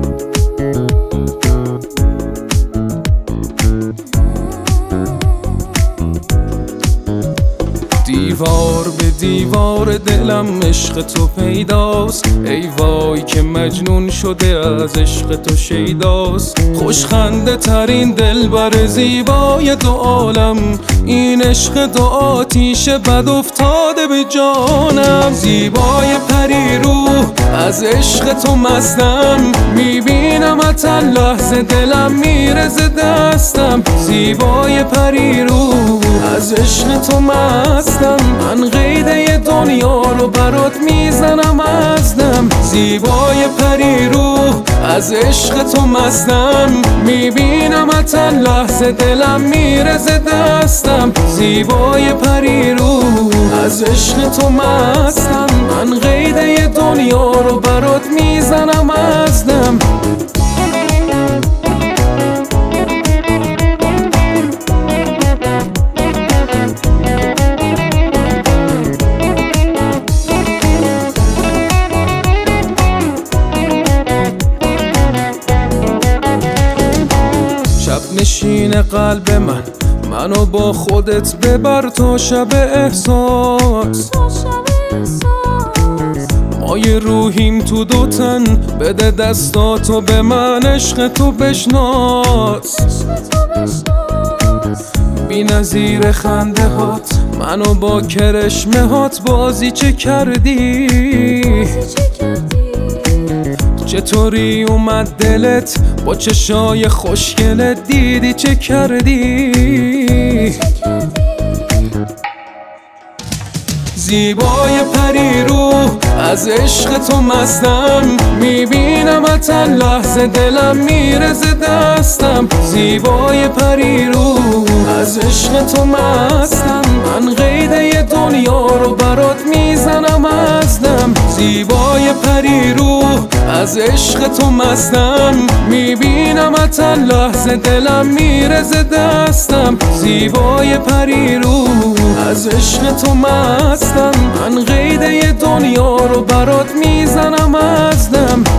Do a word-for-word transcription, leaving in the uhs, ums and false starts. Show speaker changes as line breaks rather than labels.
دیوار به دیوار دلم عشق تو پیداست، ای وای که مجنون شده از عشق تو شیداست. خوشخنده ترین دلبر زیبای دو عالم، این عشق دو آتیش بد افتاده به جانم. زیبای پری روح از عشق تو مستم، میبینم اتن لحظه دلم میره ز دستم. زیبای پری روح از عشق تو مستم، من قیده دنیا رو برات میزنم از دم. زیبای پری روح از عشق تو مستم، میبینم اتن لحظه دلم میره ز دستم. زیبای پری روح از عشق تو مستم، من قیده دنیا رو برات میزنم از دم. نشین قلب من، منو با خودت ببر تا شب احساس. ما یه روحیم تو دو تن، بده دستاتو به من، عشق تو بشناس. بی نظیر خنده هات، منو با کرشمه هات بازی چه کردی؟ چطوری اومد دلت با چشای خوشگلت، دیدی چه کردی؟ زیبای پری روح از عشق تو مستم، میبینم اتن لحظه دلم میره ز دستم. زیبای پری روح از عشق تو مستم، من قیده دنیا رو برات میزنم از دم. زیبای پری روح از عشق تو مستم، میبینم اتن لحظه دلم میره ز دستم. زیبای پری روح از عشق تو مستم، من قیده دنیا رو برات میزنم از دم.